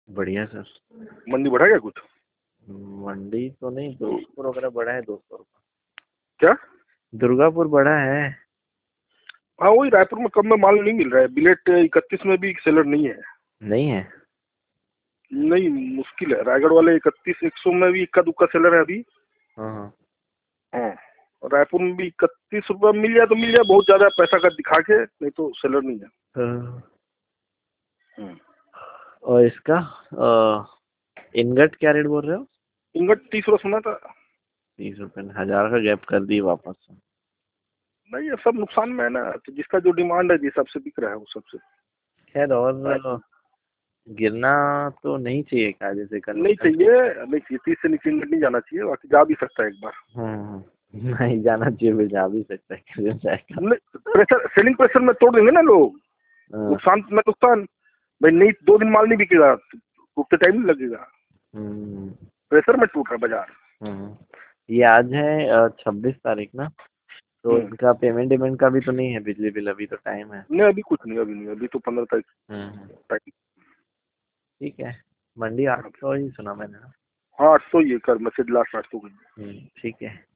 बढ़िया सर। मंडी बढ़ा क्या कुछ? मंडी तो नहीं, दुर्गापुर वगैरह बढ़ा है 200 रुपये। क्या? दुर्गापुर बढ़ा है। हाँ वही, रायपुर में कम में माल नहीं मिल रहा है। बिलेट 31 में भी सेलर नहीं है। नहीं है? नहीं, मुश्किल है। रायगढ़ वाले 31 100 में भी इक्का दुक्का सेलर है अभी। हाँ। हाँ, और रायपुर में भी 31 रुपये मिल जाए तो मिल जाए, बहुत ज्यादा पैसा का दिखा के, नहीं तो सेलर नहीं है। हाँ। हम्म। और इसका इनगट क्या रेट बोल रहे हो? इंगट 30 रुपये सुना था। 30 रुपये, 1000 का गैप कर दिए वापस। नहीं, ये सब नुकसान में है ना, तो जिसका जो डिमांड है जिस हिसाब से बिक रहा है वो सबसे। खैर, और गिरना तो नहीं चाहिए क्या, जैसे कल? नहीं चाहिए, नहीं चाहिए। 30 से नीचे इंगट नहीं जाना चाहिए, बाकी जा भी सकता है एक बार। नहीं जाना चाहिए, फिर जा भी सकता है, कैसे जाएगा? नहीं, प्रेशर, सेलिंग प्रेशर में तोड़ देंगे ना लोग। हाँ। नुकसान में नुकसान भाई। नहीं, 2 दिन माल नहीं बिकेगा, टूटते टाइम नहीं लगेगा। हम्म। प्रेशर में टूट रहा है बाजार। हम्म। ये आज है 26 तारीख ना, तो इनका पेमेंट वेमेंट का भी तो नहीं है, बिजली बिल अभी तो टाइम है। नहीं, अभी कुछ नहीं, अभी नहीं, अभी तो 15 तारीख हम्म। टाइम। ठीक है। मंडी 800 ही सुना मैंने ना। हाँ, 800 ये कर मैसेज, लास्ट 800 ठीक है।